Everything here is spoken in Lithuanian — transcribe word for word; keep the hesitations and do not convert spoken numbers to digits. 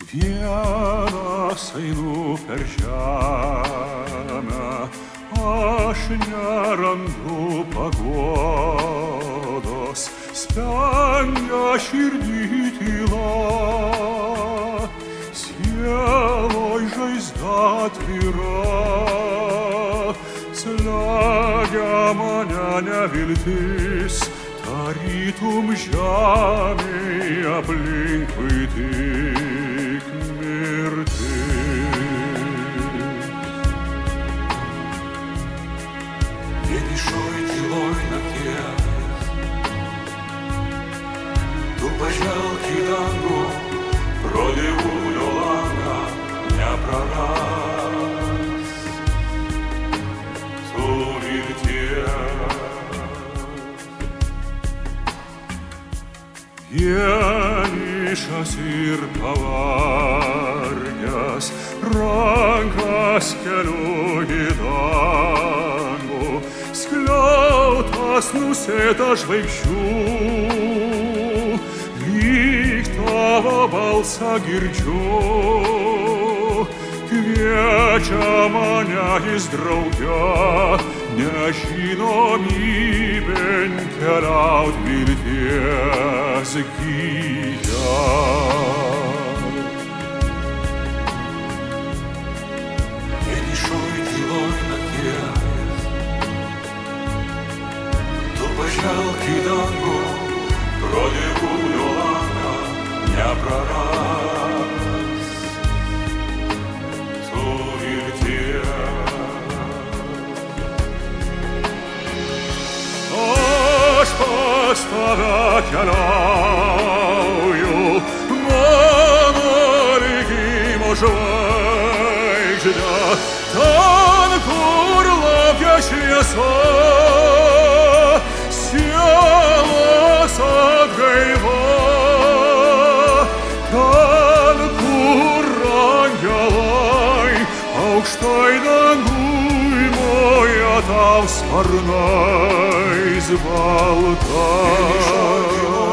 Vienas einu per žemę, aš nerandu paguodos, spengia širdį tyla, sieloj žaizda atvira, slegia mane neviltis, tarytum žemėj aplinkui tik mirtis. Vienišoj tyloj nakties, tu pažvelk į dangų, pro dievulio langą nepraras tu vilties. Vienišas ir pavargęs, rankas keliu į dangų, skliautas nusėtas žvaigždžių, lyg tavo balsą girdžiu, kviečia mane jis drauge, nežinomybėn keliaut vilties gyja. Vienišoj tyloj nakties, tu pažvelk į dangų, pro dievulio langą nepraras tu vilties. Aš pas tave keliauju, mano likimo žvaigžde, ten, kur laukia šviesa, sielos atgaiva, ten, kur angelai aukštai danguj moja tau sparnais baltais.